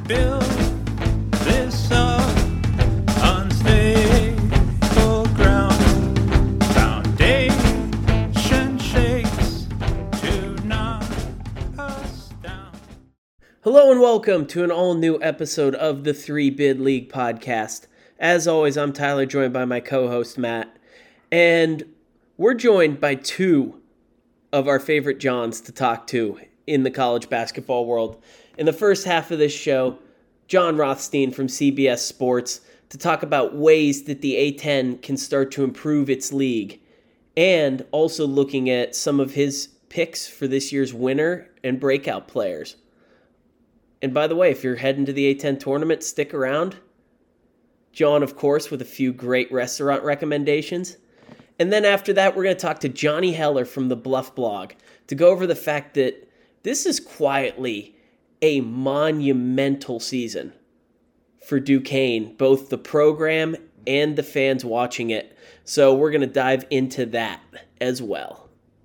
build this up unstable ground. Foundation shakes to knock us down. Hello and welcome to an all-new episode of the 3-Bid League podcast. As always, I'm Tyler, joined by my co-host Matt, and we're joined by two of our favorite Johns to talk to in the college basketball world. In the first half of this show, John Rothstein from CBS Sports to talk about ways that the A10 can start to improve its league, and also looking at some of his picks for this year's winner and breakout players. And by the way, if you're heading to the A10 tournament, stick around. John, of course, with a few great restaurant recommendations. And then after that, we're going to talk to Johnny Heller from the Bluff blog to go over the fact that this is quietly a monumental season for Duquesne, both the program and the fans watching it. So we're going to dive into that as well.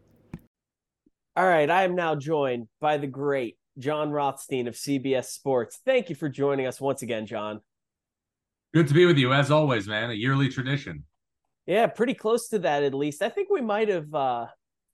All right, I am now joined by the great John Rothstein of CBS Sports. Thank you for joining us once again, John. Good to be with you, as always, man. A yearly tradition. Yeah, pretty close to that, at least. I think we might not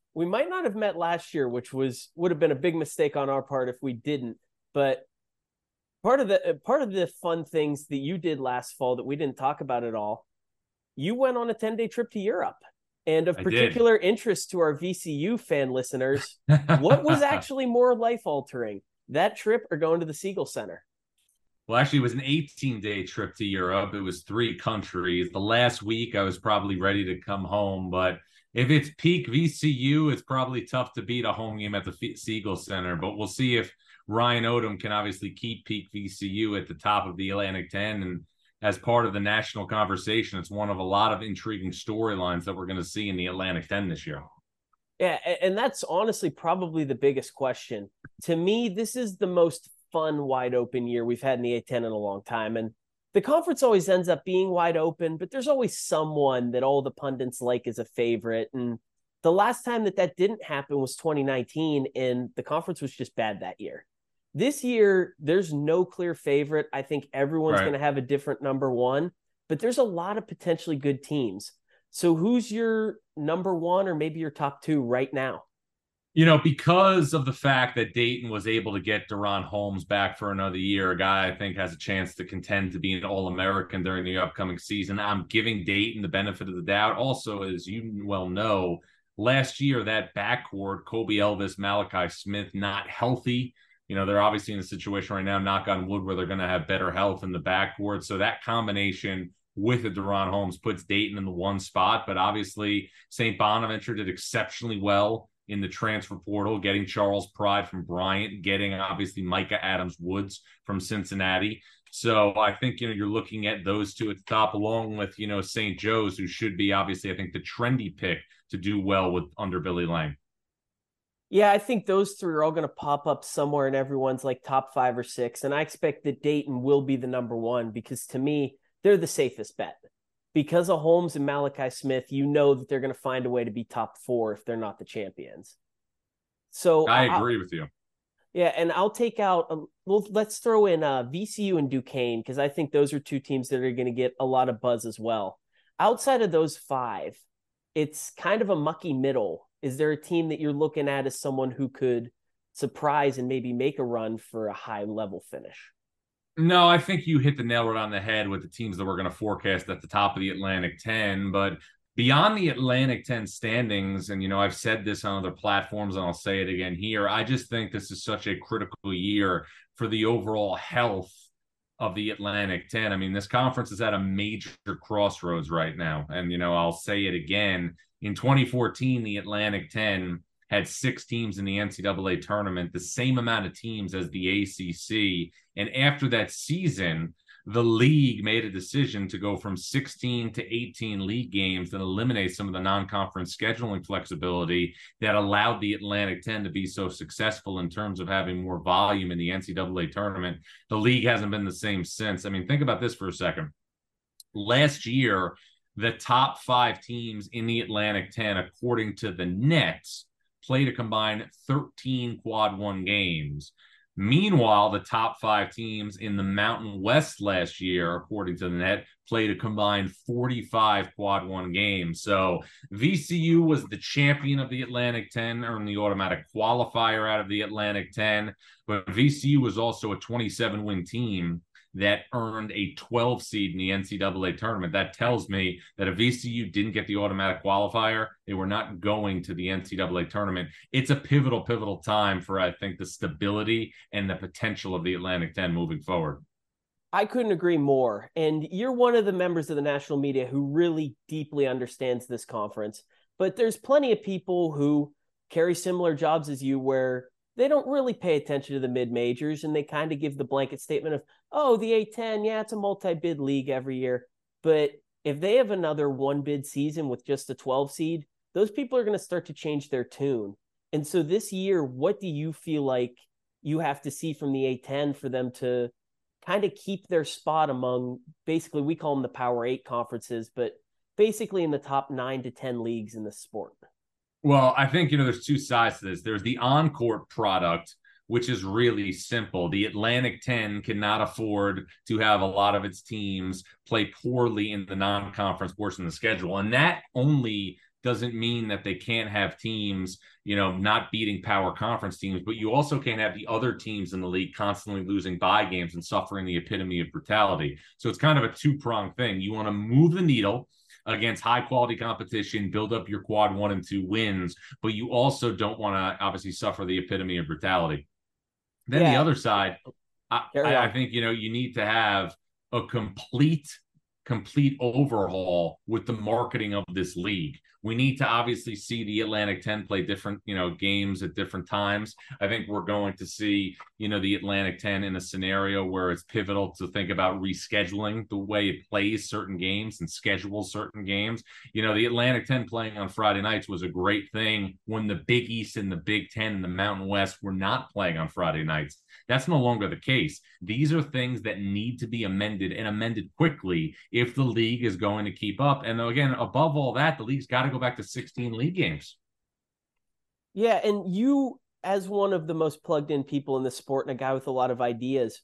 have met last year, which would have been a big mistake on our part if we didn't. But part of the fun things that you did last fall that we didn't talk about at all, you went on a 10-day trip to Europe. And of particular interest to our VCU fan listeners, what was actually more life-altering, that trip or going to the Siegel Center? Well, actually, it was an 18-day trip to Europe. It was 3 countries. The last week, I was probably ready to come home. But if it's peak VCU, it's probably tough to beat a home game at the Siegel Center. But we'll see if Ryan Odom can obviously keep peak VCU at the top of the Atlantic 10. And as part of the national conversation, it's one of a lot of intriguing storylines that we're going to see in the Atlantic 10 this year. Yeah, and that's honestly probably the biggest question. To me, this is the most fun, wide open year we've had in the A10 in a long time. And the conference always ends up being wide open, but there's always someone that all the pundits like as a favorite. And the last time that didn't happen was 2019, and the conference was just bad that year. This year, there's no clear favorite. I think everyone's going to have a different number one, but there's a lot of potentially good teams. So who's your number one or maybe your top two right now? You know, because of the fact that Dayton was able to get Deron Holmes back for another year, a guy I think has a chance to contend to be an All-American during the upcoming season, I'm giving Dayton the benefit of the doubt. Also, as you well know, last year, that backcourt, Kobe Elvis, Malachi Smith, not healthy. You know, they're obviously in a situation right now, knock on wood, where they're going to have better health in the backcourt. So that combination with a Deron Holmes puts Dayton in the one spot. But obviously, St. Bonaventure did exceptionally well in the transfer portal, getting Charles Pride from Bryant, getting obviously Micah Adams-Woods from Cincinnati. So I think, you know, you're looking at those two at the top, along with, you know, St. Joe's, who should be obviously, I think, the trendy pick to do well with under Billy Lang. Yeah, I think those three are all going to pop up somewhere in everyone's like top 5 or 6. And I expect that Dayton will be the number one because to me, they're the safest bet. Because of Holmes and Malachi Smith, you know that they're going to find a way to be top 4 if they're not the champions. So I agree with you. Yeah, and I'll take out, let's throw in VCU and Duquesne because I think those are two teams that are going to get a lot of buzz as well. Outside of those 5, it's kind of a mucky middle. Is there a team that you're looking at as someone who could surprise and maybe make a run for a high-level finish? No, I think you hit the nail right on the head with the teams that we're going to forecast at the top of the Atlantic 10. But beyond the Atlantic 10 standings, and, you know, I've said this on other platforms and I'll say it again here, I just think this is such a critical year for the overall health of the Atlantic 10. I mean, this conference is at a major crossroads right now. And, you know, I'll say it again. In 2014, the Atlantic 10 had 6 teams in the NCAA tournament, the same amount of teams as the ACC. And after that season, the league made a decision to go from 16 to 18 league games and eliminate some of the non-conference scheduling flexibility that allowed the Atlantic 10 to be so successful in terms of having more volume in the NCAA tournament. The league hasn't been the same since. I mean, think about this for a second. Last year, the top 5 teams in the Atlantic 10, according to the Nets, played a combined 13 quad one games. Meanwhile, the top 5 teams in the Mountain West last year, according to the net, played a combined 45 quad one games. So VCU was the champion of the Atlantic 10, earned the automatic qualifier out of the Atlantic 10, but VCU was also a 27-win team that earned a 12 seed in the NCAA tournament. That tells me that if VCU didn't get the automatic qualifier, they were not going to the NCAA tournament. It's a pivotal time for, I think, the stability and the potential of the Atlantic 10 moving forward. I couldn't agree more. And you're one of the members of the national media who really deeply understands this conference. But there's plenty of people who carry similar jobs as you where they don't really pay attention to the mid-majors, and they kind of give the blanket statement of, oh, the A10, yeah, it's a multi-bid league every year. But if they have another one-bid season with just a 12 seed, those people are going to start to change their tune. And so this year, what do you feel like you have to see from the A10 for them to kind of keep their spot among, basically, we call them the Power 8 conferences, but basically in the top 9 to 10 leagues in the sport? Well, I think, there's two sides to this. There's the on-court product, which is really simple. The Atlantic 10 cannot afford to have a lot of its teams play poorly in the non-conference portion of the schedule. And that only doesn't mean that they can't have teams, not beating power conference teams, but you also can't have the other teams in the league constantly losing bye games and suffering the epitome of brutality. So it's kind of a two-pronged thing. You want to move the needle against high quality competition, build up your quad 1 and 2 wins, but you also don't want to obviously suffer the epitome of brutality. Then the other side, I think, you need to have a complete overhaul with the marketing of this league. We need to obviously see the Atlantic 10 play different, games at different times. I think we're going to see, the Atlantic 10 in a scenario where it's pivotal to think about rescheduling the way it plays certain games and schedules certain games. The Atlantic 10 playing on Friday nights was a great thing when the Big East and the Big Ten and the Mountain West were not playing on Friday nights. That's no longer the case. These are things that need to be amended and amended quickly if the league is going to keep up. And again, above all that, the league's got to go back to 16 league games. Yeah, and you, as one of the most plugged in people in the sport and a guy with a lot of ideas,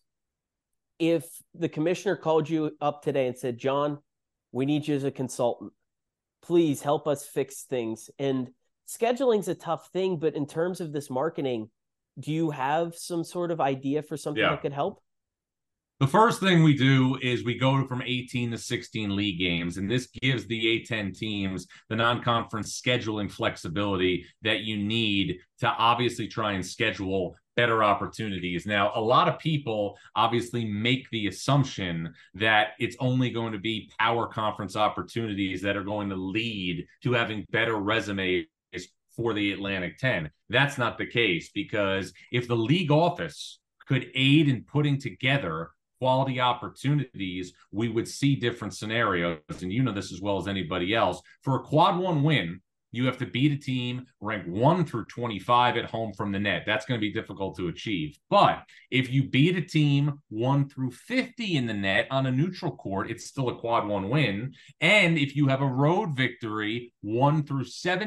if the commissioner called you up today and said, John, we need you as a consultant, please help us fix things. And scheduling's a tough thing, but in terms of this marketing, do you have some sort of idea for something that could help? The first thing we do is we go from 18 to 16 league games, and this gives the A10 teams the non-conference scheduling flexibility that you need to obviously try and schedule better opportunities. Now, a lot of people obviously make the assumption that it's only going to be power conference opportunities that are going to lead to having better resumes for the Atlantic 10. That's not the case, because if the league office could aid in putting together quality opportunities, we would see different scenarios. And this as well as anybody else. For a quad 1 win, you have to beat a team ranked 1 through 25 at home from the net. That's going to be difficult to achieve. But if you beat a team 1 through 50 in the net on a neutral court, it's still a quad 1 win. And if you have a road victory 1 through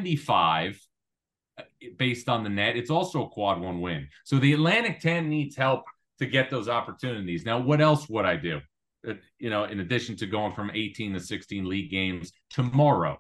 75 based on the net, it's also a quad 1 win. So the Atlantic 10 needs help to get those opportunities. Now, what else would I do? In addition to going from 18 to 16 league games tomorrow,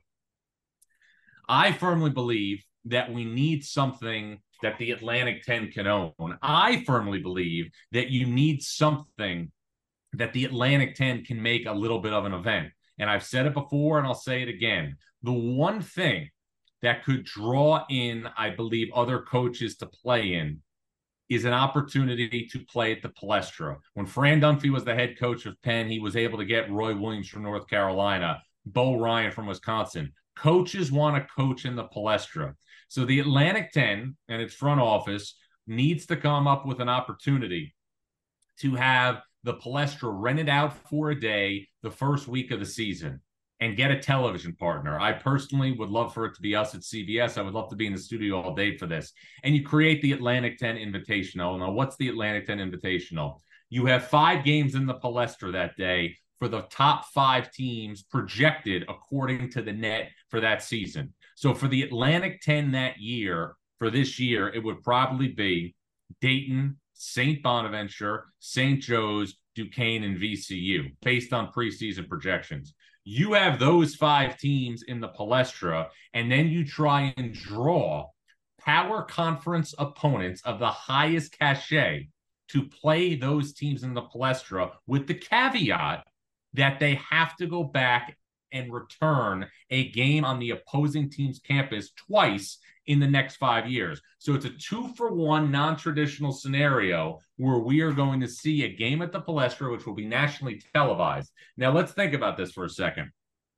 I firmly believe that we need something that the Atlantic 10 can own. I firmly believe that you need something that the Atlantic 10 can make a little bit of an event. And I've said it before, and I'll say it again. The one thing that could draw in, I believe, other coaches to play in is an opportunity to play at the Palestra. When Fran Dunphy was the head coach of Penn, he was able to get Roy Williams from North Carolina, Bo Ryan from Wisconsin. Coaches want to coach in the Palestra. So the Atlantic 10 and its front office needs to come up with an opportunity to have the Palestra rented out for a day the first week of the season and get a television partner. I personally would love for it to be us at CBS. I would love to be in the studio all day for this. And you create the Atlantic 10 Invitational. Now, what's the Atlantic 10 Invitational? You have 5 games in the Palestra that day for the top 5 teams projected according to the net for that season. So for the Atlantic 10 that year, for this year, it would probably be Dayton, St. Bonaventure, St. Joe's, Duquesne, and VCU based on preseason projections. You have those 5 teams in the Palestra, and then you try and draw power conference opponents of the highest cachet to play those teams in the Palestra, with the caveat that they have to go back and return a game on the opposing team's campus twice in the next 5 years. So it's a 2-for-1 non-traditional scenario where we are going to see a game at the Palestra, which will be nationally televised. Now, let's think about this for a second.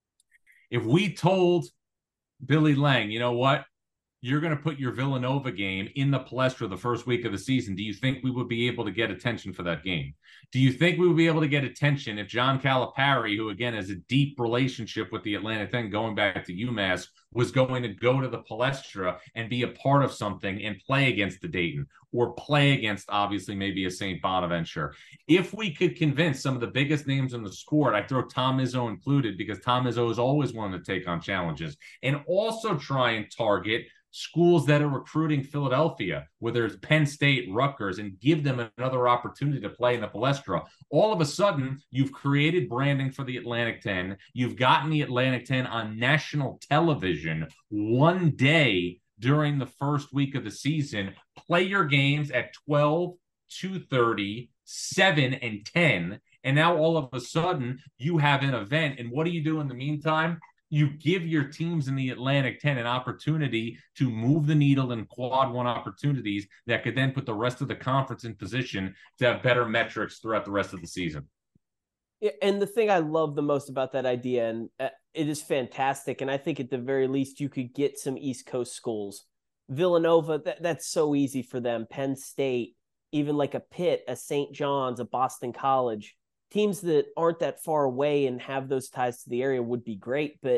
If we told Billy Lang, you know what, you're going to put your Villanova game in the Palestra the first week of the season, do you think we would be able to get attention for that game? Do you think we would be able to get attention if John Calipari, who again has a deep relationship with the Atlantic 10 going back to UMass, was going to go to the Palestra and be a part of something and play against the Dayton or play against, obviously, maybe a St. Bonaventure? If we could convince some of the biggest names in the sport, I throw Tom Izzo included, because Tom Izzo has always wanted to take on challenges, and also try and target schools that are recruiting Philadelphia, whether it's Penn State, Rutgers, and give them another opportunity to play in the Palestra. All of a sudden, you've created branding for the Atlantic 10. You've gotten the Atlantic 10 on national television one day during the first week of the season. Play your games at 12, 2:30, 7, and 10. And now all of a sudden, you have an event. And what do you do in the meantime? You give your teams in the Atlantic 10 an opportunity to move the needle in quad 1 opportunities that could then put the rest of the conference in position to have better metrics throughout the rest of the season. Yeah, and the thing I love the most about that idea, and it is fantastic, and I think at the very least you could get some East Coast schools. Villanova, that's so easy for them. Penn State, even like a Pitt, a St. John's, a Boston College. Teams that aren't that far away and have those ties to the area would be great, but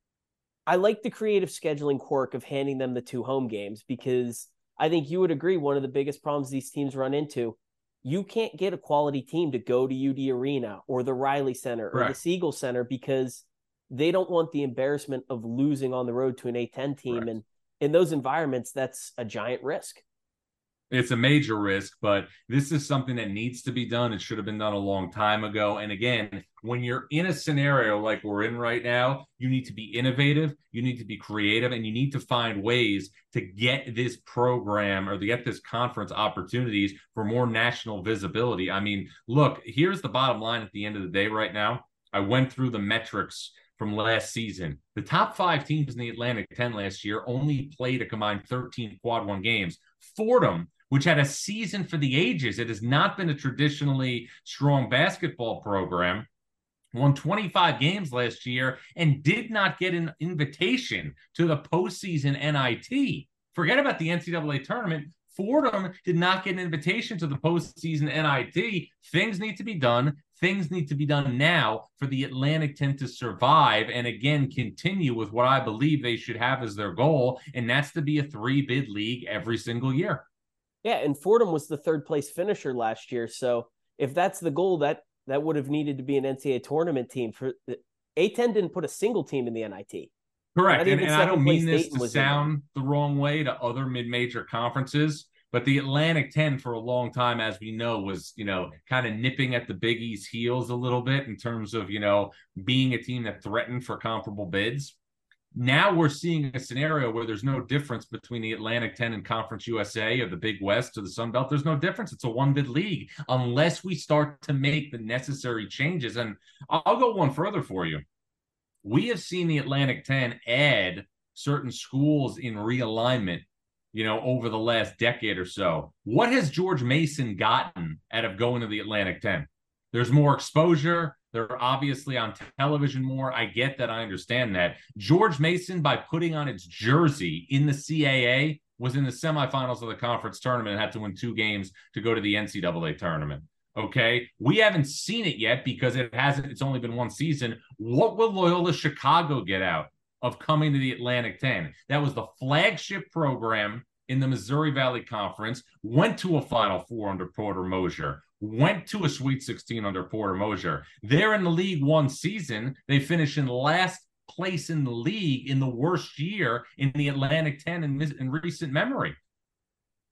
I like the creative scheduling quirk of handing them the 2 home games, because I think you would agree one of the biggest problems these teams run into, you can't get a quality team to go to UD Arena or the Riley Center or the Siegel Center, because they don't want the embarrassment of losing on the road to an A10 team. Correct. And in those environments, that's a giant risk. It's a major risk, but this is something that needs to be done. It should have been done a long time ago. And again, when you're in a scenario like we're in right now, you need to be innovative, you need to be creative, and you need to find ways to get this program or to get this conference opportunities for more national visibility. I mean, look, here's the bottom line at the end of the day right now. I went through the metrics from last season. The top 5 teams in the Atlantic 10 last year only played a combined 13 quad 1 games. Fordham, which had a season for the ages, it has not been a traditionally strong basketball program, won 25 games last year and did not get an invitation to the postseason NIT. Forget about the NCAA tournament. Fordham did not get an invitation to the postseason NIT. Things need to be done. Things need to be done now for the Atlantic 10 to survive and, again, continue with what I believe they should have as their goal, and that's to be a 3-bid league every single year. Yeah, and Fordham was the 3rd place finisher last year. So if that's the goal, that would have needed to be an NCAA tournament team. For A10 didn't put a single team in the NIT. Correct. And I don't mean this to sound the wrong way to other mid-major conferences, but the Atlantic 10 for a long time, as we know, was, kind of nipping at the Big East heels a little bit in terms of, being a team that threatened for comparable bids. Now we're seeing a scenario where there's no difference between the Atlantic 10 and Conference USA or the Big West or the Sun Belt. There's no difference. It's a 1-bid league unless we start to make the necessary changes. And I'll go one further for you. We have seen the Atlantic 10 add certain schools in realignment, over the last decade or so. What has George Mason gotten out of going to the Atlantic 10? There's more exposure. They're obviously on television more. I get that. I understand that. George Mason, by putting on its jersey in the CAA, was in the semifinals of the conference tournament and had to win 2 games to go to the NCAA tournament. Okay? We haven't seen it yet because it's only been 1 season. What will Loyola Chicago get out of coming to the Atlantic 10? That was the flagship program in the Missouri Valley Conference, went to a Final Four under Porter Moser, went to a Sweet 16 under Porter Moser. They're in the league 1 season. They finish in last place in the league in the worst year in the Atlantic 10 in recent memory.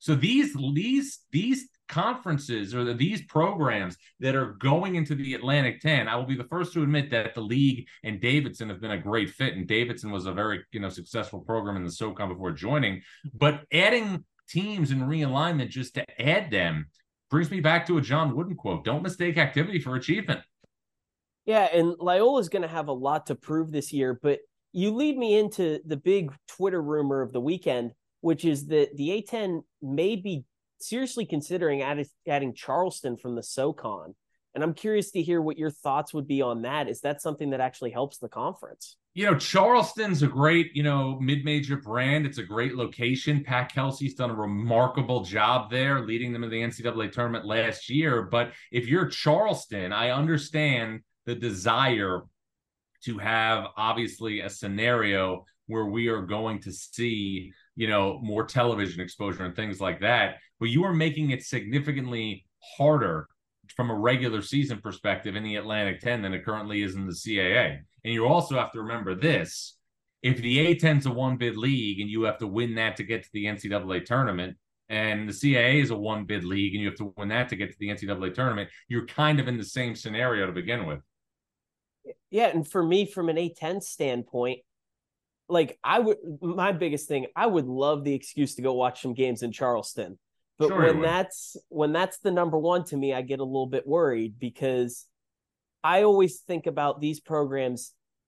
So these conferences or these programs that are going into the Atlantic 10, I will be the first to admit that the league and Davidson have been a great fit, and Davidson was a very successful program in the SoCon before joining. But adding teams and realignment just to add them brings me back to a John Wooden quote: "Don't mistake activity for achievement." Yeah, and Loyola's going to have a lot to prove this year, but you lead me into the big Twitter rumor of the weekend, which is that the A10 may be seriously considering adding Charleston from the SoCon. And I'm curious to hear what your thoughts would be on that. Is that something that actually helps the conference? Charleston's a great, mid-major brand. It's a great location. Pat Kelsey's done a remarkable job there, leading them to the NCAA tournament last year. But if you're Charleston, I understand the desire to have, obviously, a scenario where we are going to see, more television exposure and things like that. But you are making it significantly harder from a regular season perspective in the Atlantic 10 than it currently is in the CAA. And you also have to remember this: if the A10 is a one bid league and you have to win that to get to the NCAA tournament, and the CAA is a one bid league and you have to win that to get to the NCAA tournament, you're kind of in the same scenario to begin with. Yeah, and for me, from an A10 standpoint, my biggest thing, I would love the excuse to go watch some games in Charleston. But sure, when that's the number one to me, I get a little bit worried, because I always think about these programs,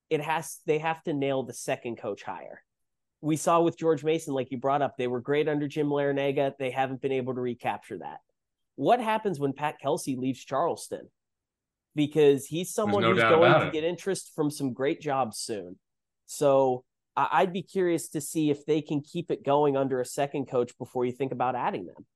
they have to nail the second coach hire. We saw with George Mason, like you brought up, they were great under Jim Larrañaga. They haven't been able to recapture that. What happens when Pat Kelsey leaves Charleston? Because he's someone who's going to get interest from some great jobs soon. So I'd be curious to see if they can keep it going under a second coach before you think about adding them.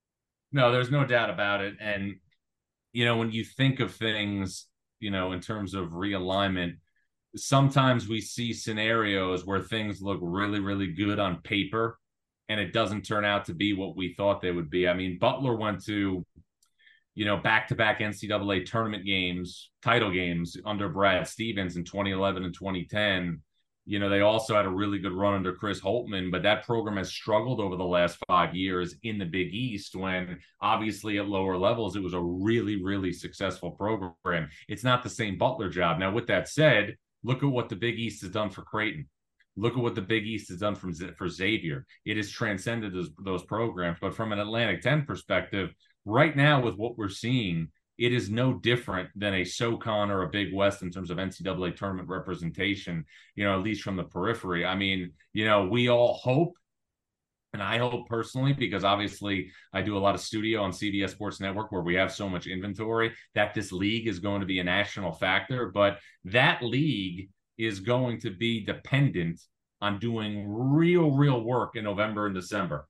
No, there's no doubt about it. And, when you think of things, in terms of realignment, sometimes we see scenarios where things look really, really good on paper and it doesn't turn out to be what we thought they would be. I mean, Butler went to, back-to-back NCAA tournament games, title games under Brad Stevens in 2011 and 2010. They also had a really good run under Chris Holtmann, but that program has struggled over the last 5 years in the Big East, when obviously at lower levels, it was a really, really successful program. It's not the same Butler job. Now, with that said, look at what the Big East has done for Creighton. Look at what the Big East has done for Xavier. It has transcended those programs. But from an Atlantic 10 perspective, right now with what we're seeing, it is no different than a SoCon or a Big West in terms of NCAA tournament representation, at least from the periphery. I mean, we all hope, and I hope personally, because obviously I do a lot of studio on CBS Sports Network where we have so much inventory, that this league is going to be a national factor. But that league is going to be dependent on doing real work in November and December.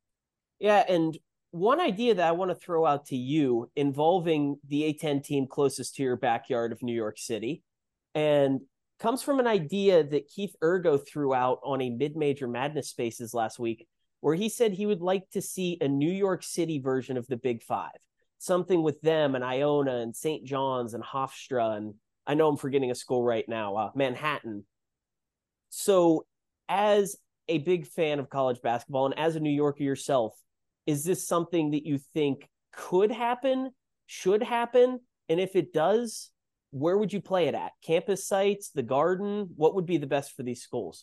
Yeah, and one idea that I want to throw out to you, involving the A10 team closest to your backyard of New York City, and comes from an idea that Keith Ergo threw out on a Mid-Major Madness Spaces last week, where he said he would like to see a New York City version of the Big Five, something with them and Iona and St. John's and Hofstra, and I know I'm forgetting a school right now, Manhattan. So as a big fan of college basketball and as a New Yorker yourself, is this something that you think could happen, should happen? And if it does, where would you play it at? Campus sites, the Garden? What would be the best for these schools?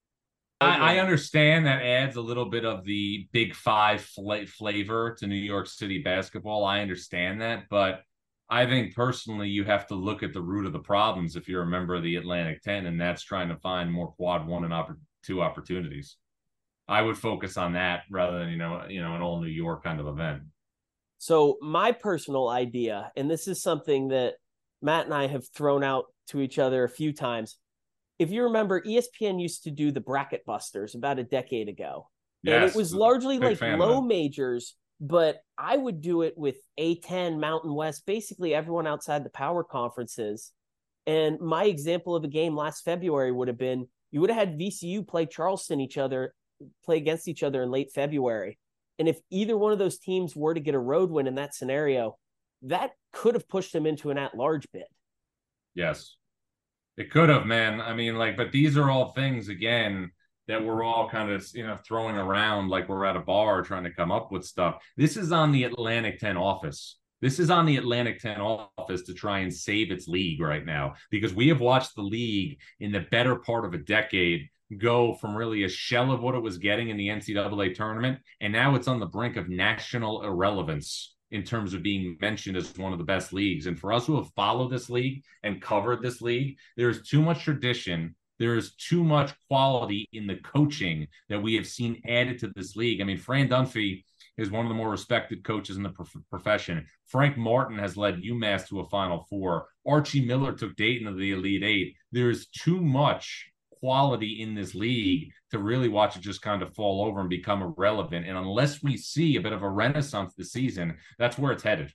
I understand that adds a little bit of the Big Five flavor to New York City basketball. I understand that, but I think personally you have to look at the root of the problems if you're a member of the Atlantic 10, and that's trying to find more quad one and two opportunities. I would focus on that rather than, an all New York kind of event. So my personal idea, and this is something that Matt and I have thrown out to each other a few times. If you remember, ESPN used to do the Bracket Busters about a decade ago. Yes, and it was largely like low majors, but I would do it with A10, Mountain West, basically everyone outside the power conferences. And my example of a game last February would have been, you would have had VCU play Charleston play against each other in late February. And if either one of those teams were to get a road win in that scenario, that could have pushed them into an at-large bid. Yes, it could have, man. I mean, but these are all things, again, that we're all kind of, throwing around like we're at a bar trying to come up with stuff. This is on the Atlantic 10 office. This is on the Atlantic 10 office to try and save its league right now, because we have watched the league in the better part of a decade go from really a shell of what it was getting in the NCAA tournament, and now it's on the brink of national irrelevance in terms of being mentioned as one of the best leagues. And for us who have followed this league and covered this league, there's too much tradition. There is too much quality in the coaching that we have seen added to this league. I mean, Fran Dunphy is one of the more respected coaches in the profession. Frank Martin has led UMass to a Final Four. Archie Miller took Dayton to the Elite Eight. There's too much quality in this league to really watch it just kind of fall over and become irrelevant. And unless we see a bit of a renaissance this season, that's where it's headed.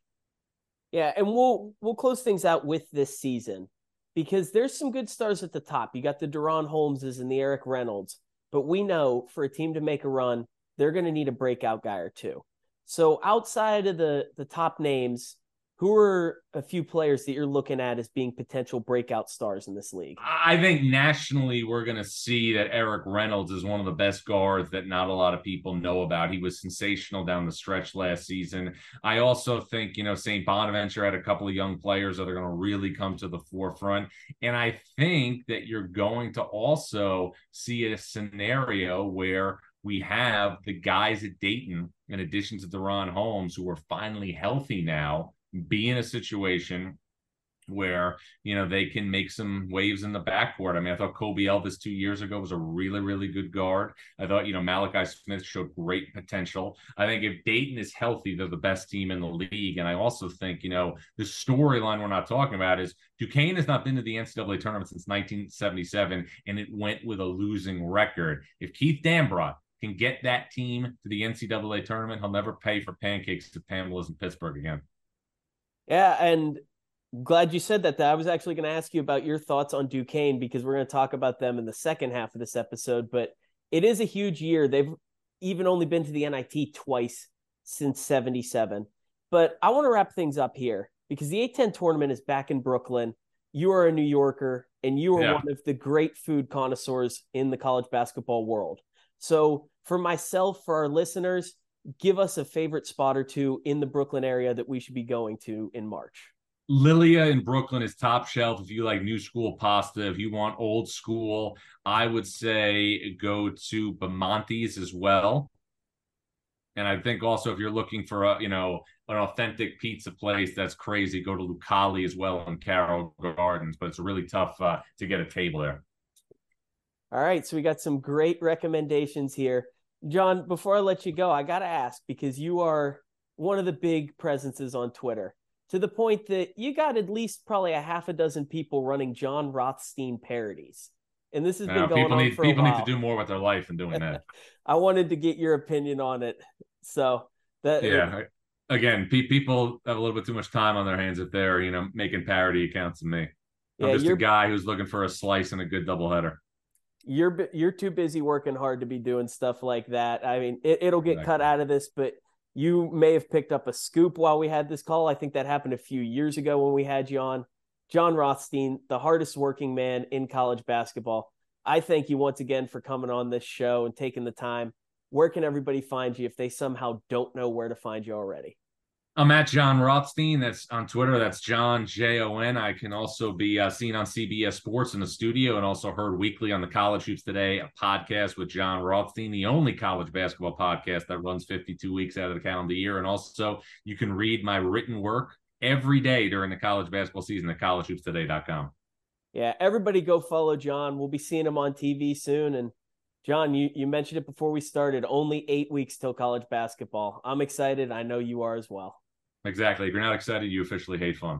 Yeah, and we'll close things out with this season, because there's some good stars at the top. You got the Deron Holmeses and the Eric Reynolds, but we know for a team to make a run, they're going to need a breakout guy or two. So outside of the top names, who are a few players that you're looking at as being potential breakout stars in this league? I think nationally, we're going to see that Eric Reynolds is one of the best guards that not a lot of people know about. He was sensational down the stretch last season. I also think, St. Bonaventure had a couple of young players that are going to really come to the forefront. And I think that you're going to also see a scenario where we have the guys at Dayton, in addition to Deron Holmes, who are finally healthy now, be in a situation where, they can make some waves in the backcourt. I mean, I thought Kobe Elvis 2 years ago was a really, really good guard. I thought, Malachi Smith showed great potential. I think if Dayton is healthy, they're the best team in the league. And I also think, the storyline we're not talking about is Duquesne has not been to the NCAA tournament since 1977, and it went with a losing record. If Keith Dambrot can get that team to the NCAA tournament, he'll never pay for pancakes at Pamela's in Pittsburgh again. Yeah, and glad you said that. I was actually going to ask you about your thoughts on Duquesne, because we're going to talk about them in the second half of this episode. But it is a huge year. They've even only been to the NIT twice since 77. But I want to wrap things up here, because the A-10 tournament is back in Brooklyn. You are a New Yorker, and you are one of the great food connoisseurs in the college basketball world. So for myself, for our listeners, give us a favorite spot or two in the Brooklyn area that we should be going to in March. Lilia in Brooklyn is top shelf if you like new school pasta. If you want old school, I would say go to Bamonte's as well. And I think also if you're looking for an authentic pizza place that's crazy, go to Lucali as well in Carroll Gardens. But it's really tough to get a table there. All right, so we got some great recommendations here. John, before I let you go, I got to ask, because you are one of the big presences on Twitter, to the point that you got at least probably a half a dozen people running John Rothstein parodies. And this has been going on for a while. People need to do more with their life than doing that. I wanted to get your opinion on it. So again, people have a little bit too much time on their hands if they're, making parody accounts of me. I'm just a guy who's looking for a slice and a good doubleheader. You're too busy working hard to be doing stuff like that. I mean, it'll get cut out of this, but you may have picked up a scoop while we had this call. I think that happened a few years ago when we had you on. John Rothstein, the hardest working man in college basketball. I thank you once again for coming on this show and taking the time. Where can everybody find you if they somehow don't know where to find you already? I'm at John Rothstein. That's on Twitter. That's John, Jon. I can also be seen on CBS Sports in the studio and also heard weekly on the College Hoops Today, a podcast with John Rothstein, the only college basketball podcast that runs 52 weeks out of the calendar year. And also you can read my written work every day during the college basketball season at collegehoopstoday.com. Yeah, everybody go follow John. We'll be seeing him on TV soon. And John, you mentioned it before we started, only 8 weeks till college basketball. I'm excited. I know you are as well. Exactly. If you're not excited, you officially hate fun.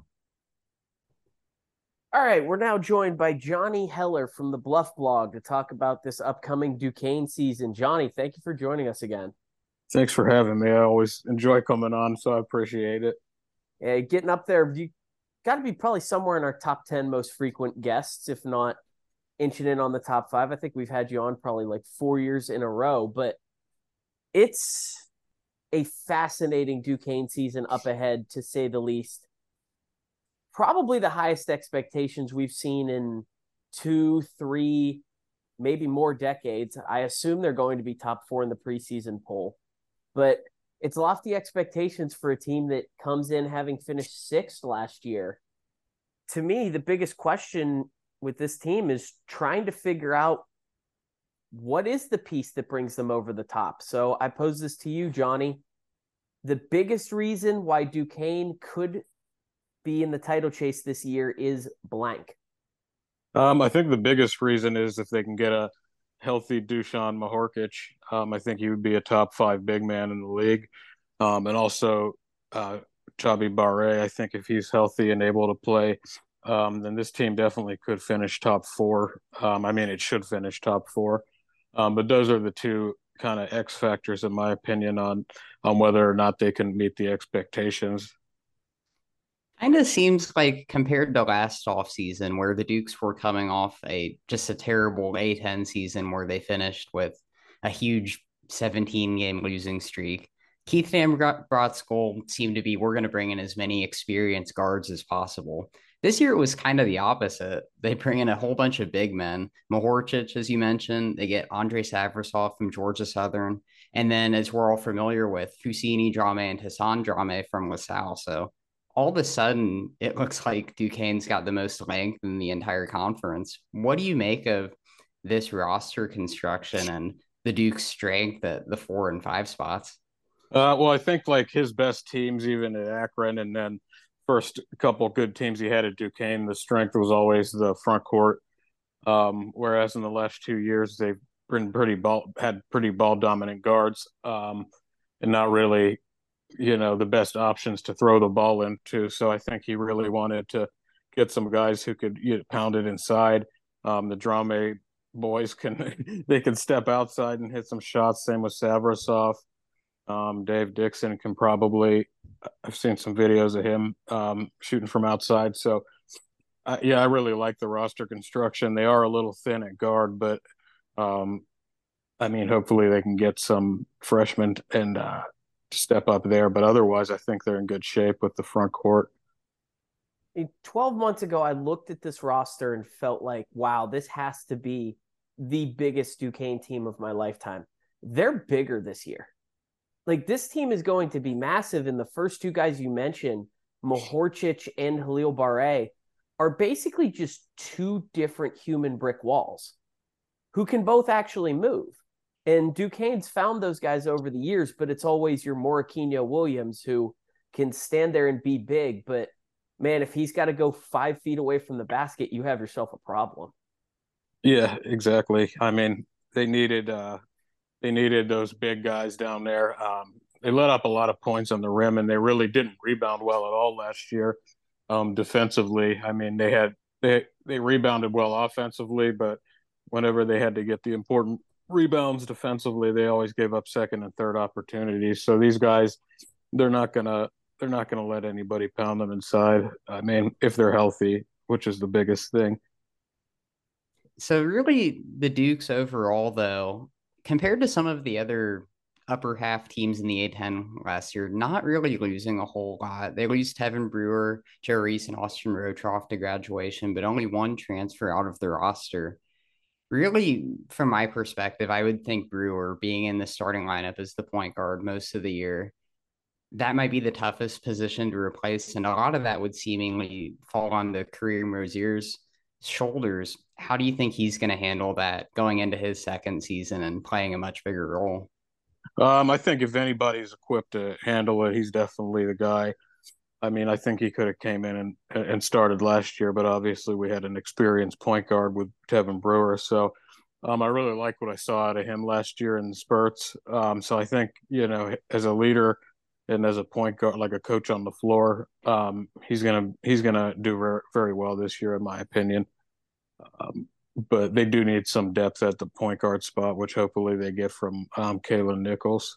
All right, we're now joined by Johnny Heller from the Bluff Blog to talk about this upcoming Duquesne season. Johnny, thank you for joining us again. Thanks for having me. I always enjoy coming on, so I appreciate it. Yeah, getting up there, you got to be probably somewhere in our top 10 most frequent guests, if not inching in on the top 5. I think we've had you on probably like 4 years in a row, but it's a fascinating Duquesne season up ahead, to say the least. Probably the highest expectations we've seen in 2, 3, maybe more decades. I assume they're going to be top 4 in the preseason poll, but it's lofty expectations for a team that comes in having finished 6th last year. To me, the biggest question with this team is trying to figure out what is the piece that brings them over the top. So I pose this to you, Johnny. The biggest reason why Duquesne could be in the title chase this year is blank. I think the biggest reason is if they can get a healthy Dusan Mahorkic. I think he would be a top 5 big man in the league. And also Chabi Barre. I think if he's healthy and able to play, then this team definitely could finish top 4. It should finish top 4. But those are the two kind of X factors, in my opinion, on whether or not they can meet the expectations. Kind of seems like compared to last offseason where the Dukes were coming off just a terrible A-10 season where they finished with a huge 17-game losing streak. Keith Van Brott's goal seemed to be, we're going to bring in as many experienced guards as possible. This year it was kind of the opposite. They bring in a whole bunch of big men. Mahorcic, as you mentioned, they get Andre Savrasov from Georgia Southern. And then, as we're all familiar with, Fousseyni Drame and Hassan Drame from LaSalle. So all of a sudden, it looks like Duquesne's got the most length in the entire conference. What do you make of this roster construction and the Duke's strength at the 4 and 5 spots? Well, I think like his best teams, even at Akron, and then first couple good teams he had at Duquesne, the strength was always the front court. Whereas in the last 2 years, they've been had pretty ball dominant guards, and not really, the best options to throw the ball into. So I think he really wanted to get some guys who could pound it inside. The Drame boys can step outside and hit some shots. Same with Savrasov. Dave Dixon can probably, I've seen some videos of him shooting from outside. So, I really like the roster construction. They are a little thin at guard, but hopefully they can get some freshmen and step up there. But otherwise, I think they're in good shape with the front court. 12 months ago, I looked at this roster and felt like, wow, this has to be the biggest Duquesne team of my lifetime. They're bigger this year. Like, this team is going to be massive, and the first 2 guys you mentioned, Mahorcic and Halil Barre, are basically just 2 different human brick walls who can both actually move. And Duquesne's found those guys over the years, but it's always your Moraquinho Williams who can stand there and be big. But, man, if he's got to go 5 feet away from the basket, you have yourself a problem. Yeah, exactly. They needed those big guys down there. They let up a lot of points on the rim, and they really didn't rebound well at all last year. Defensively, they rebounded well offensively, but whenever they had to get the important rebounds defensively, they always gave up second and third opportunities. So these guys, they're not gonna let anybody pound them inside. If they're healthy, which is the biggest thing. So really, the Dukes overall, though, compared to some of the other upper half teams in the A-10 last year, not really losing a whole lot. They lose Tevin Brewer, Joe Reese, and Austin Rotroff to graduation, but only 1 transfer out of the roster. Really, from my perspective, I would think Brewer being in the starting lineup as the point guard most of the year, that might be the toughest position to replace. And a lot of that would seemingly fall on the Kareem Rozier's shoulders. How do you think he's going to handle that going into his second season and playing a much bigger role? I think if anybody's equipped to handle it, he's definitely the guy. I think he could have came in and started last year, but obviously we had an experienced point guard with Tevin Brewer. So I really like what I saw out of him last year in the spurts. So I think, as a leader and as a point guard, like a coach on the floor, he's gonna do very, very well this year, in my opinion. But they do need some depth at the point guard spot, which hopefully they get from Kalen Nichols.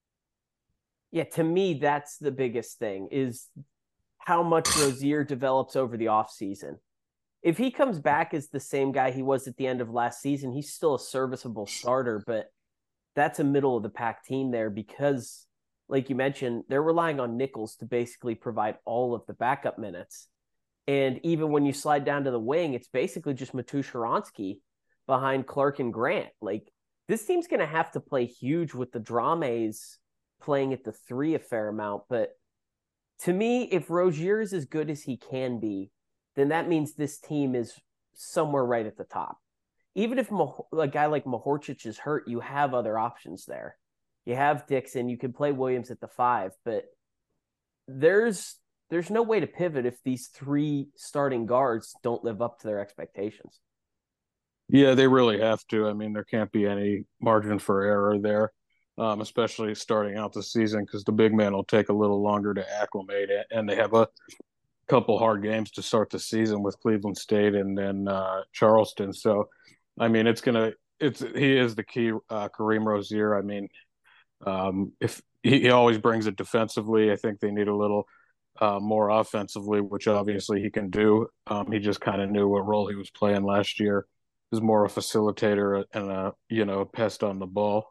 Yeah, to me, that's the biggest thing is how much Rozier develops over the offseason. If he comes back as the same guy he was at the end of last season, he's still a serviceable starter, but that's a middle of the pack team there because, like you mentioned, they're relying on Nichols to basically provide all of the backup minutes. And even when you slide down to the wing, it's basically just Matusz Sharansky behind Clark and Grant. Like, this team's going to have to play huge with the Drames playing at the 3 a fair amount. But to me, if Rozier is as good as he can be, then that means this team is somewhere right at the top. Even if a guy like Mahorcic is hurt, you have other options there. You have Dixon. You can play Williams at the 5, but there's no way to pivot if these 3 starting guards don't live up to their expectations. Yeah, they really have to. I mean, there can't be any margin for error there, especially starting out the season, because the big man will take a little longer to acclimate, and they have a couple hard games to start the season with Cleveland State and then Charleston. So, I mean, he is the key, Kareem Rozier. I mean, if he always brings it defensively, I think they need a little more offensively, which obviously he can do. He just kind of knew what role he was playing last year. He was more a facilitator and a pest on the ball.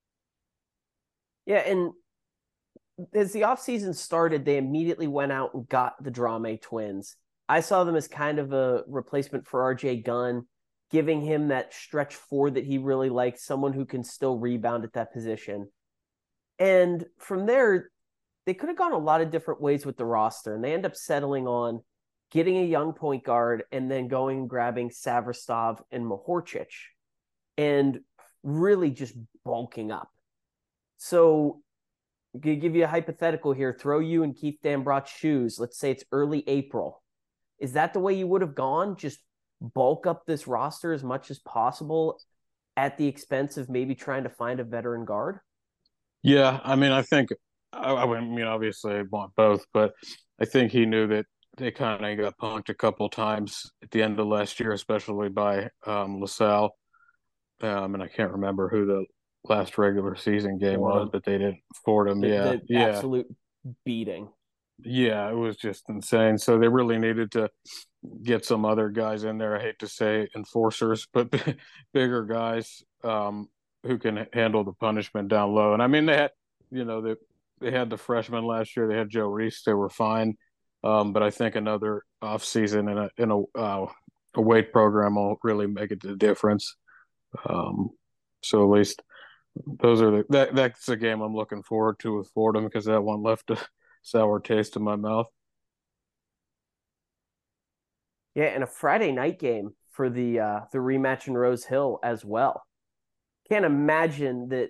Yeah, and as the offseason started, they immediately went out and got the Drame twins. I saw them as kind of a replacement for RJ Gunn, giving him that stretch 4 that he really likes, someone who can still rebound at that position. And from there, they could have gone a lot of different ways with the roster, and they end up settling on getting a young point guard and then going and grabbing Savrastov and Mahorcic and really just bulking up. So to give you a hypothetical here, throw you in Keith Dambrot's shoes. Let's say it's early April. Is that the way you would have gone? Just bulk up this roster as much as possible at the expense of maybe trying to find a veteran guard? Yeah, I mean, I think obviously I want both, but I think he knew that they kind of got punked a couple times at the end of last year, especially by LaSalle. And I can't remember who the last regular season game was, but they did Fordham. The absolute beating. Yeah, it was just insane. So they really needed to get some other guys in there. I hate to say enforcers, but bigger guys who can handle the punishment down low. And I mean, they had, they had the freshmen last year. They had Joe Reese. They were fine. But I think another offseason in a weight program will really make it the difference. So at least that's a game I'm looking forward to with Fordham, because that one left a sour taste in my mouth. Yeah, and a Friday night game for the rematch in Rose Hill as well. Can't imagine that.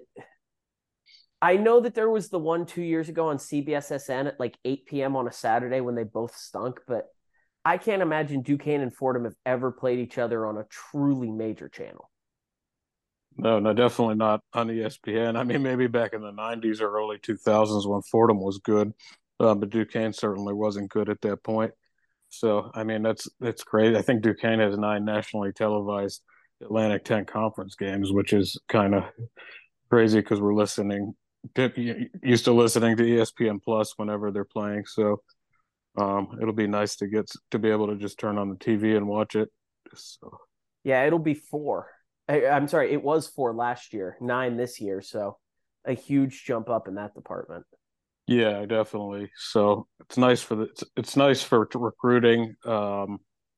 I know that there was the one 2 years ago on CBSSN at like 8 p.m. on a Saturday when they both stunk, but I can't imagine Duquesne and Fordham have ever played each other on a truly major channel. No, definitely not on ESPN. I mean, maybe back in the 90s or early 2000s when Fordham was good, but Duquesne certainly wasn't good at that point. So, I mean, that's great. I think Duquesne has 9 nationally televised Atlantic 10 conference games, which is kind of crazy because we're used to listening to ESPN Plus whenever they're playing. So it'll be nice to be able to just turn on the TV and watch it. So. Yeah, it'll be 4. I'm sorry, it was 4 last year, 9 this year. So a huge jump up in that department. Yeah, definitely. So it's nice for recruiting. So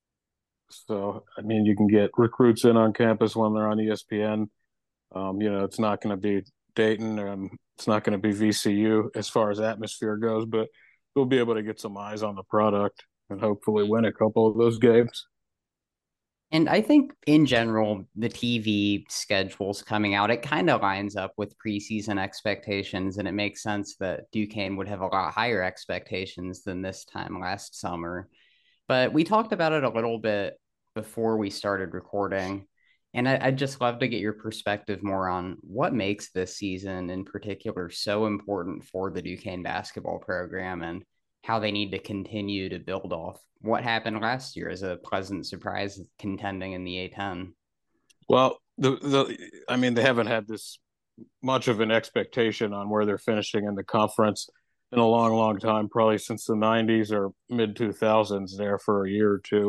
I mean, you can get recruits in on campus when they're on ESPN. It's not going to be Dayton. It's not going to be VCU as far as atmosphere goes, but we'll be able to get some eyes on the product and hopefully win a couple of those games. And I think in general, the TV schedules coming out, it kind of lines up with preseason expectations. And it makes sense that Duquesne would have a lot higher expectations than this time last summer. But we talked about it a little bit before we started recording. And I'd just love to get your perspective more on what makes this season in particular so important for the Duquesne basketball program and how they need to continue to build off what happened last year as a pleasant surprise contending in the A10. Well, I mean, they haven't had this much of an expectation on where they're finishing in the conference in a long, long time, probably since the 90s or mid 2000s there for a year or two.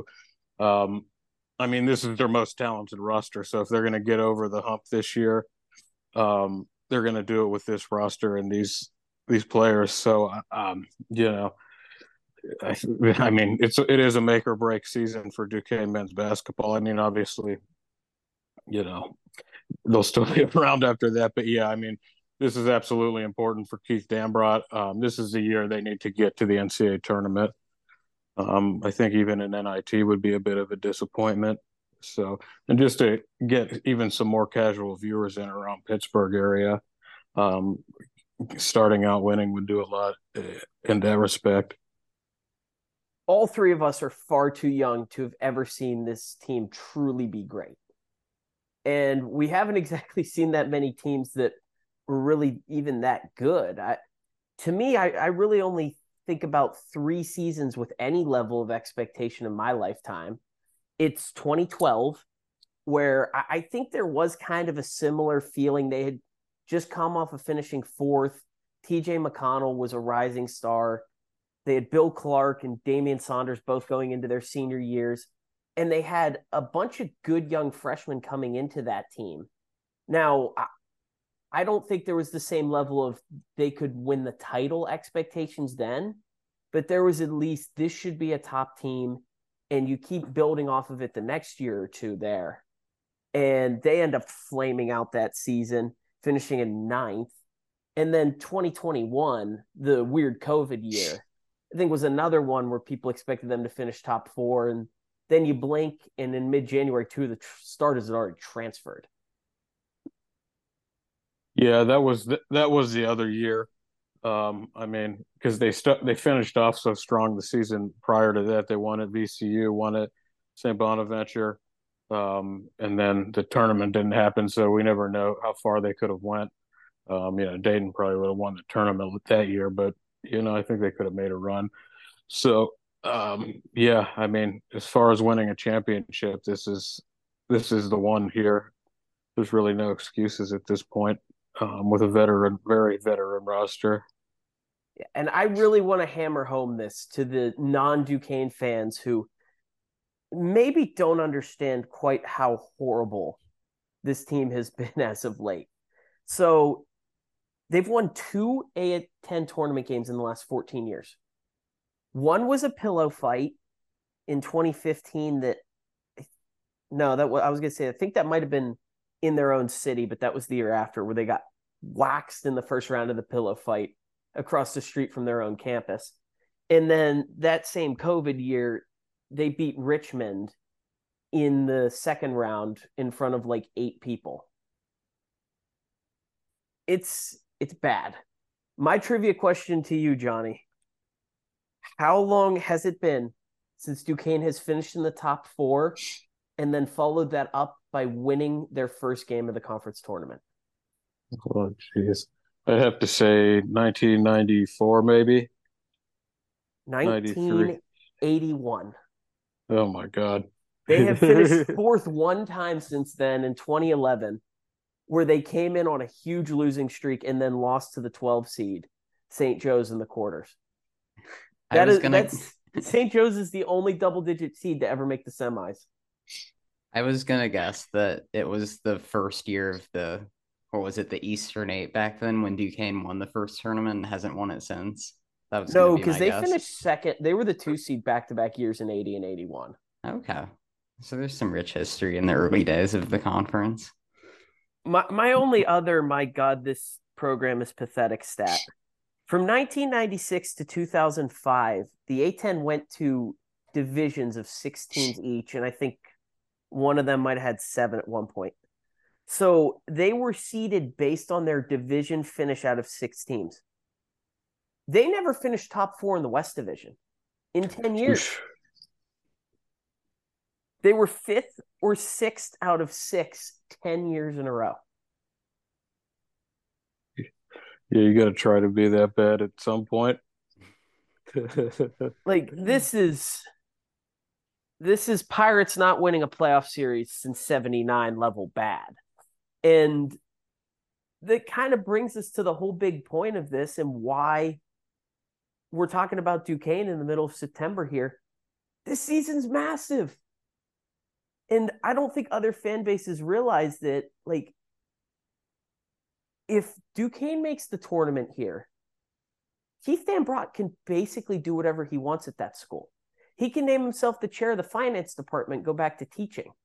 I mean, this is their most talented roster. So if they're going to get over the hump this year, they're going to do it with this roster and these players. So, I mean, it is a make or break season for Duquesne men's basketball. I mean, obviously, you know, they'll still be around after that. But yeah, I mean, this is absolutely important for Keith Dambrot. This is the year they need to get to the NCAA tournament. I think even an NIT would be a bit of a disappointment. So, and just to get even some more casual viewers in around Pittsburgh area, um, starting out winning would do a lot in that respect. All three of us are far too young to have ever seen this team truly be great. And we haven't exactly seen that many teams that were really even that good. To me, I really only think about 3 seasons with any level of expectation in my lifetime. It's 2012, where I think there was kind of a similar feeling. They had just come off of finishing fourth. TJ McConnell was a rising star. They had Bill Clark and Damian Saunders both going into their senior years. And they had a bunch of good young freshmen coming into that team. Now, I don't think there was the same level of they could win the title expectations then, but there was at least this should be a top team, and you keep building off of it the next year or two there. And they end up flaming out that season, finishing in ninth. And then 2021, the weird COVID year, I think was another one where people expected them to finish top four. And then you blink, and in mid-January, two of the starters had already transferred. Yeah, that was the other year. I mean, because they finished off so strong the season prior to that. They won at VCU, won at St. Bonaventure, and then the tournament didn't happen, so we never know how far they could have went. Dayton probably would have won the tournament that year, but I think they could have made a run. So, yeah, I mean, as far as winning a championship, this is the one here. There's really no excuses at this point, with a very veteran roster. And I really want to hammer home this to the non-Duquesne fans who maybe don't understand quite how horrible this team has been as of late. So they've won 2 A10 tournament games in the last 14 years. One was a pillow fight in 2015 I was going to say, I think that might have been in their own city, but that was the year after, where they got waxed in the first round of the pillow fight across the street from their own campus. And then that same COVID year, they beat Richmond in the second round in front of like 8 people. It's bad. My trivia question to you, Johnny: how long has it been since Duquesne has finished in the top 4 and then followed that up by winning their first game of the conference tournament? Oh, jeez. I'd have to say 1994, maybe. 1981. Oh my God. They have finished fourth one time since then, in 2011, where they came in on a huge losing streak and then lost to the 12 seed, St. Joe's, in the quarters. St. Joe's is the only double-digit seed to ever make the semis. I was gonna guess that it was the first year of the Eastern 8 back then, when Duquesne won the first tournament and hasn't won it since. That was No, because they finished second. They were the 2 seed back-to-back years in 80 and 81. Okay. So there's some rich history in the early days of the conference. My only other, my God, this program is pathetic stat. From 1996 to 2005, the A10 went to divisions of 6 teams each, and I think one of them might have had 7 at one point. So they were seeded based on their division finish out of 6 teams. They never finished top 4 in the West Division in 10 years. They were 5th or 6th out of 6, 10 years in a row. Yeah, you got to try to be that bad at some point. Like, this is Pirates not winning a playoff series since 79 level bad. And that kind of brings us to the whole big point of this and why we're talking about Duquesne in the middle of September here. This season's massive. And I don't think other fan bases realize that, like, if Duquesne makes the tournament here, Keith Dambrot can basically do whatever he wants at that school. He can name himself the chair of the finance department, go back to teaching.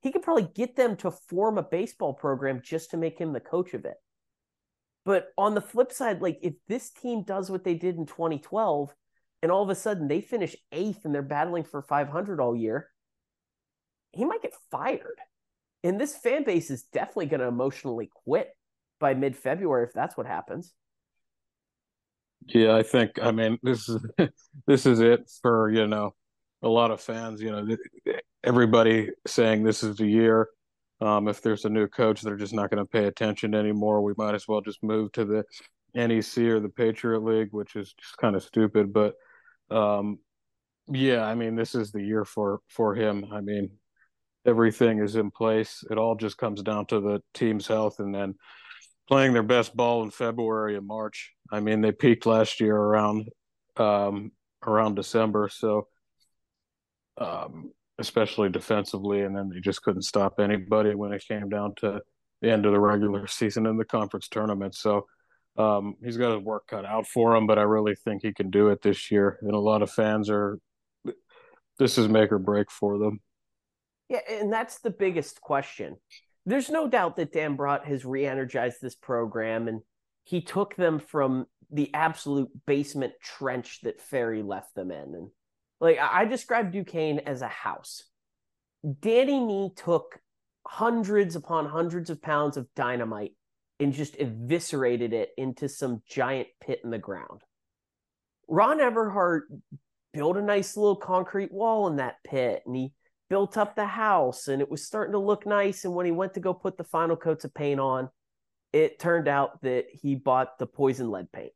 he could probably get them to form a baseball program just to make him the coach of it. But on the flip side, like if this team does what they did in 2012 and all of a sudden they finish 8th and they're battling for 500 all year, he might get fired. And this fan base is definitely going to emotionally quit by mid-February if that's what happens. Yeah, I mean, this is it for, a lot of fans, everybody saying this is the year. If there's a new coach, they're just not going to pay attention anymore. We might as well just move to the NEC or the Patriot League, which is just kind of stupid. But yeah, I mean, this is the year for him. I mean, everything is in place. It all just comes down to the team's health and then playing their best ball in February and March. I mean, they peaked last year around December, so especially defensively, and then they just couldn't stop anybody when it came down to the end of the regular season in the conference tournament. So he's got his work cut out for him, but I really think he can do it this year. And a lot of fans this is make or break for them. Yeah, and that's the biggest question. There's no doubt that Dan Brott has re-energized this program, and he took them from the absolute basement trench that Ferry left them in. And like I described Duquesne as a house. Danny Nee took hundreds upon hundreds of pounds of dynamite and just eviscerated it into some giant pit in the ground. Ron Everhart built a nice little concrete wall in that pit, and he built up the house, and it was starting to look nice. And when he went to go put the final coats of paint on, it turned out that he bought the poison lead paint.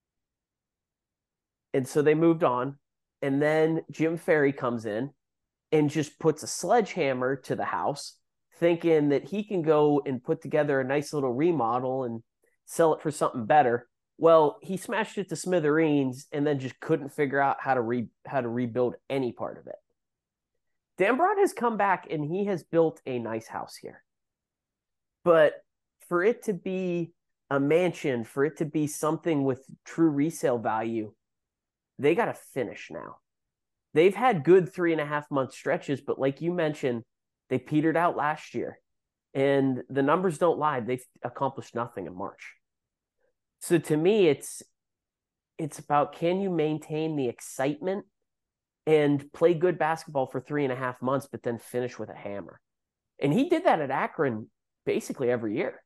And so they moved on. And then Jim Ferry comes in and just puts a sledgehammer to the house, thinking that he can go and put together a nice little remodel and sell it for something better. Well, he smashed it to smithereens and then just couldn't figure out how to rebuild any part of it. Dan Brott has come back and he has built a nice house here. But for it to be a mansion, for it to be something with true resale value, they got to finish now. They've had good 3.5-month stretches, but like you mentioned, they petered out last year. And the numbers don't lie. They've accomplished nothing in March. So to me, it's about, can you maintain the excitement and play good basketball for 3.5 months, but then finish with a hammer? And he did that at Akron basically every year.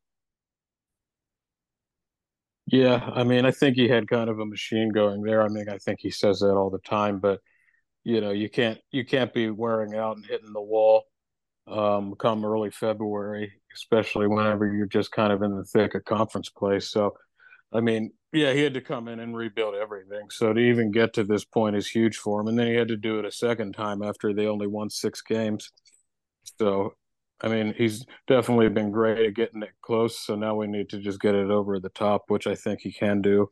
Yeah, I mean, I think he had kind of a machine going there. I mean, I think he says that all the time, but you can't be wearing out and hitting the wall come early February, especially whenever you're just kind of in the thick of conference play. So, I mean, yeah, he had to come in and rebuild everything. So to even get to this point is huge for him. And then he had to do it a second time after they only won 6 games. So, I mean, he's definitely been great at getting it close. So now we need to just get it over the top, which I think he can do.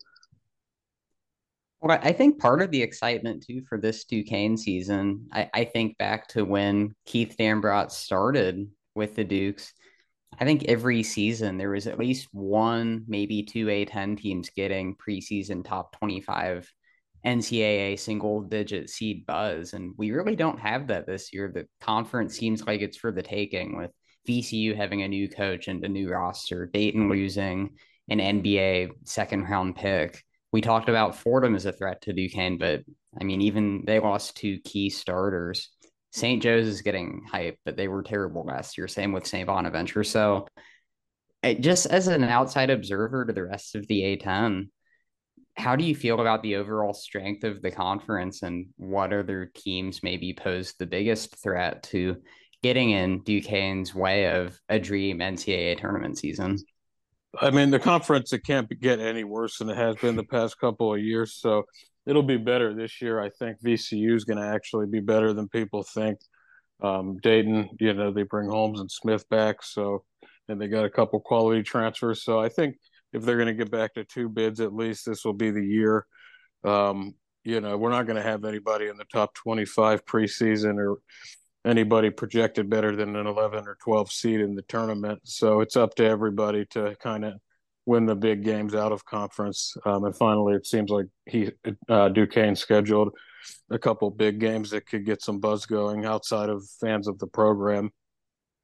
Well, I think part of the excitement too for this Duquesne season, I think back to when Keith Dambrot started with the Dukes. I think every season there was at least one, maybe two A10 teams getting preseason top 25 NCAA single digit seed buzz. And we really don't have that this year. The conference seems like it's for the taking, with VCU having a new coach and a new roster, Dayton losing an NBA second round pick. We talked about Fordham as a threat to Duquesne, but I mean, even they lost 2 key starters. St. Joe's is getting hype, but they were terrible last year. Same with St. Bonaventure. So just as an outside observer to the rest of the A10, how do you feel about the overall strength of the conference, and what other teams maybe pose the biggest threat to getting in Duquesne's way of a dream NCAA tournament season? I mean, the conference, it can't get any worse than it has been the past couple of years. So it'll be better this year. I think VCU is going to actually be better than people think. Dayton, they bring Holmes and Smith back. So, and they got a couple quality transfers. So I think if they're going to get back to 2 bids, at least this will be the year. We're not going to have anybody in the top 25 preseason or anybody projected better than an 11 or 12 seed in the tournament. So it's up to everybody to kind of win the big games out of conference. And finally, it seems like Duquesne scheduled a couple big games that could get some buzz going outside of fans of the program.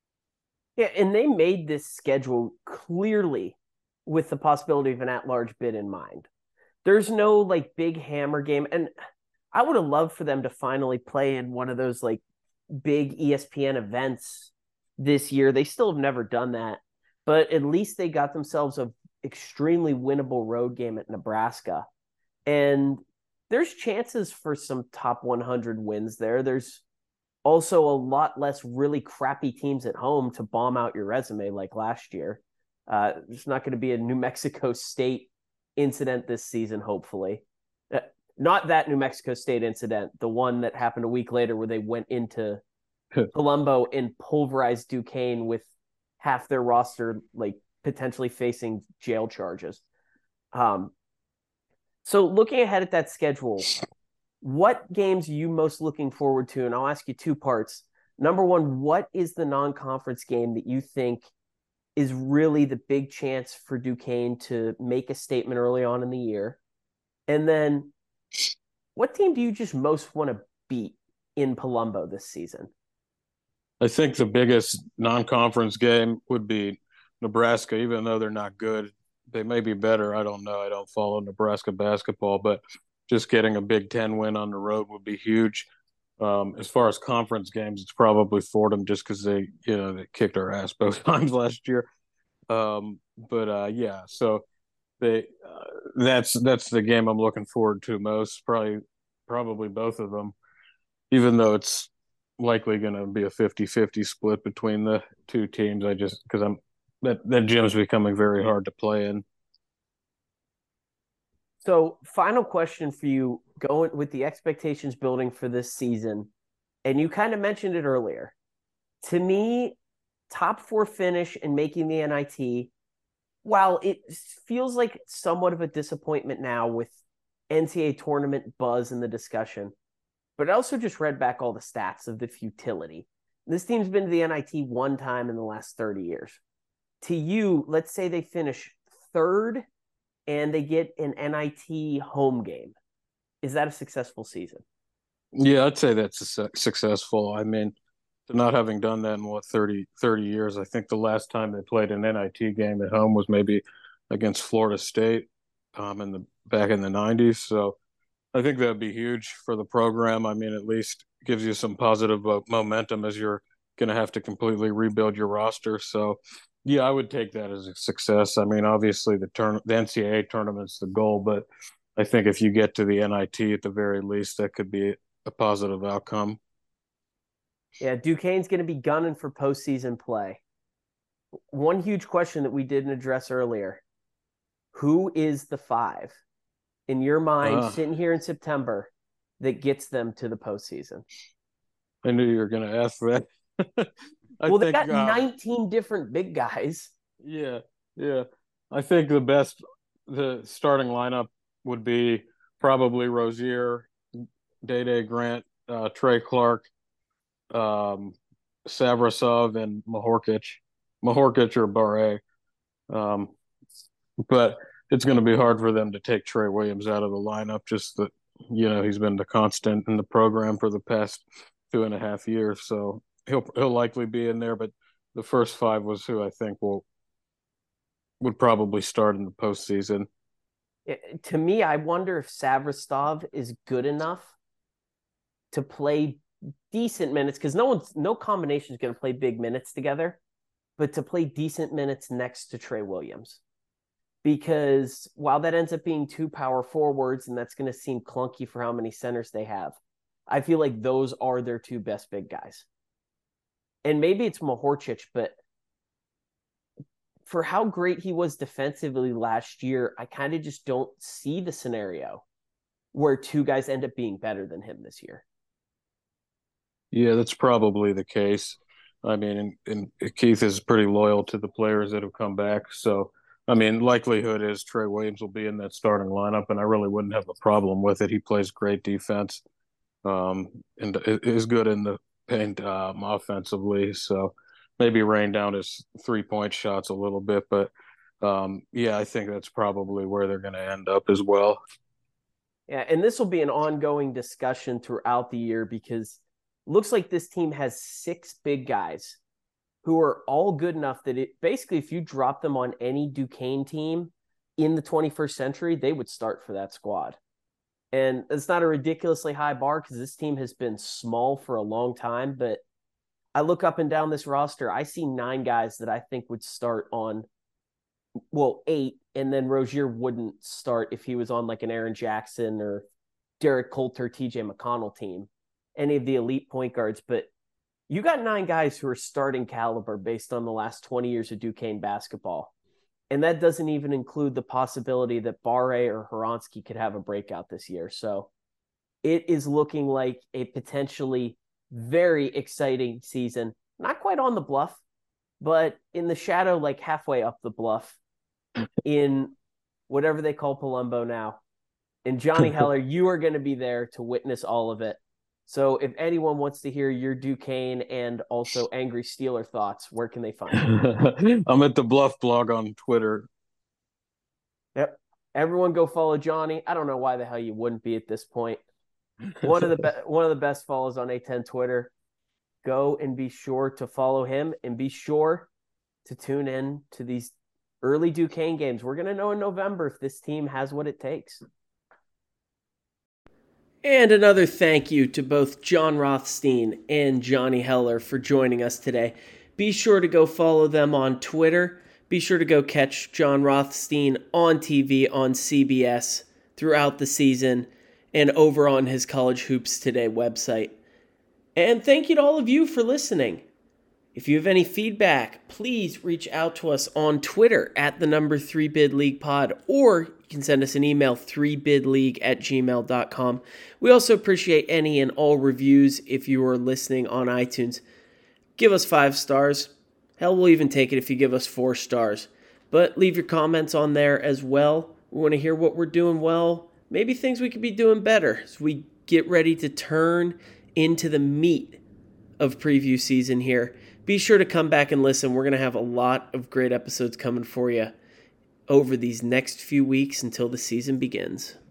Yeah, and they made this schedule clearly with the possibility of an at-large bid in mind. There's no like big hammer game, and I would have loved for them to finally play in one of those like big ESPN events this year. They still have never done that, but at least they got themselves a extremely winnable road game at Nebraska. And there's chances for some top 100 wins there. There's also a lot less really crappy teams at home to bomb out your resume like last year. There's not going to be a New Mexico State incident this season, hopefully. Not that New Mexico State incident, the one that happened a week later where they went into Colombo and pulverized Duquesne with half their roster like potentially facing jail charges. So looking ahead at that schedule, what games are you most looking forward to? And I'll ask you two parts. Number one, what is the non-conference game that you think is really the big chance for Duquesne to make a statement early on in the year? And then what team do you just most want to beat in Palumbo this season? I think the biggest non-conference game would be Nebraska, even though they're not good. They may be better. I don't know. I don't follow Nebraska basketball, but just getting a Big Ten win on the road would be huge. As far as conference games, it's probably Fordham just because they kicked our ass both times last year. Yeah, so that's the game I'm looking forward to most. Probably both of them, even though it's likely going to be a 50-50 split between the two teams. I just because that gym's becoming very hard to play in. So, final question for you, going with the expectations building for this season, and you kind of mentioned it earlier. To me, top 4 finish and making the NIT, while it feels like somewhat of a disappointment now with NCAA tournament buzz in the discussion, but I also just read back all the stats of the futility. This team's been to the NIT one time in the last 30 years. To you, let's say they finish 3rd and they get an NIT home game. Is that a successful season? Yeah, I'd say that's successful. I mean, not having done that in 30 years, I think the last time they played an NIT game at home was maybe against Florida State back in the 90s. So I think that'd be huge for the program. I mean, at least gives you some positive momentum as you're going to have to completely rebuild your roster. So yeah, I would take that as a success. I mean, obviously the NCAA tournament's the goal, but I think if you get to the NIT at the very least, that could be a positive outcome. Yeah, Duquesne's going to be gunning for postseason play. One huge question that we didn't address earlier: who is the 5 in your mind, sitting here in September, that gets them to the postseason? I knew you were going to ask that. They got 19 different big guys. Yeah. I think the starting lineup would be probably Rozier, Day Grant, Trey Clark, Savrasov, and Mahorkic or Barre. But it's going to be hard for them to take Trey Williams out of the lineup. Just that, he's been the constant in the program for the past 2.5 years. So he'll likely be in there, but the first 5 was who I think would probably start in the postseason. To me, I wonder if Savrasov is good enough to play decent minutes, because no combination is going to play big minutes together, but to play decent minutes next to Trey Williams. Because while that ends up being 2 power forwards, and that's going to seem clunky for how many centers they have, I feel like those are their 2 best big guys. And maybe it's Mahorcic, but for how great he was defensively last year, I kind of just don't see the scenario where 2 guys end up being better than him this year. Yeah, that's probably the case. I mean, and Keith is pretty loyal to the players that have come back. So, I mean, likelihood is Trey Williams will be in that starting lineup, and I really wouldn't have a problem with it. He plays great defense, and is good in the paint offensively. So maybe rain down his 3-point shots a little bit, but I think that's probably where they're going to end up as well. Yeah, and this will be an ongoing discussion throughout the year, because it looks like this team has 6 big guys who are all good enough that basically if you drop them on any Duquesne team in the 21st century, they would start for that squad. And it's not a ridiculously high bar because this team has been small for a long time. But I look up and down this roster, I see 9 guys that I think would start on, 8, and then Rozier wouldn't start if he was on like an Aaron Jackson or Derek Coulter, TJ McConnell team, any of the elite point guards. But you got 9 guys who are starting caliber based on the last 20 years of Duquesne basketball. And that doesn't even include the possibility that Barre or Horonsky could have a breakout this year. So it is looking like a potentially very exciting season. Not quite on the bluff, but in the shadow, like halfway up the bluff in whatever they call Palumbo now. And Johnny Heller, you are going to be there to witness all of it. So if anyone wants to hear your Duquesne and also Angry Steeler thoughts, where can they find you? I'm at the Bluff blog on Twitter. Yep. Everyone go follow Johnny. I don't know why the hell you wouldn't be at this point. One of the best follows on A10 Twitter. Go and be sure to follow him and be sure to tune in to these early Duquesne games. We're going to know in November if this team has what it takes. And another thank you to both John Rothstein and Johnny Heller for joining us today. Be sure to go follow them on Twitter. Be sure to go catch John Rothstein on TV on CBS throughout the season and over on his College Hoops Today website. And thank you to all of you for listening. If you have any feedback, please reach out to us on Twitter at the number 3BidLeaguePod, or you can send us an email, 3bidleague@gmail.com. We also appreciate any and all reviews if you are listening on iTunes. Give us 5 stars. Hell, we'll even take it if you give us 4 stars. But leave your comments on there as well. We want to hear what we're doing well, maybe things we could be doing better as we get ready to turn into the meat of preview season here. Be sure to come back and listen. We're going to have a lot of great episodes coming for you over these next few weeks until the season begins.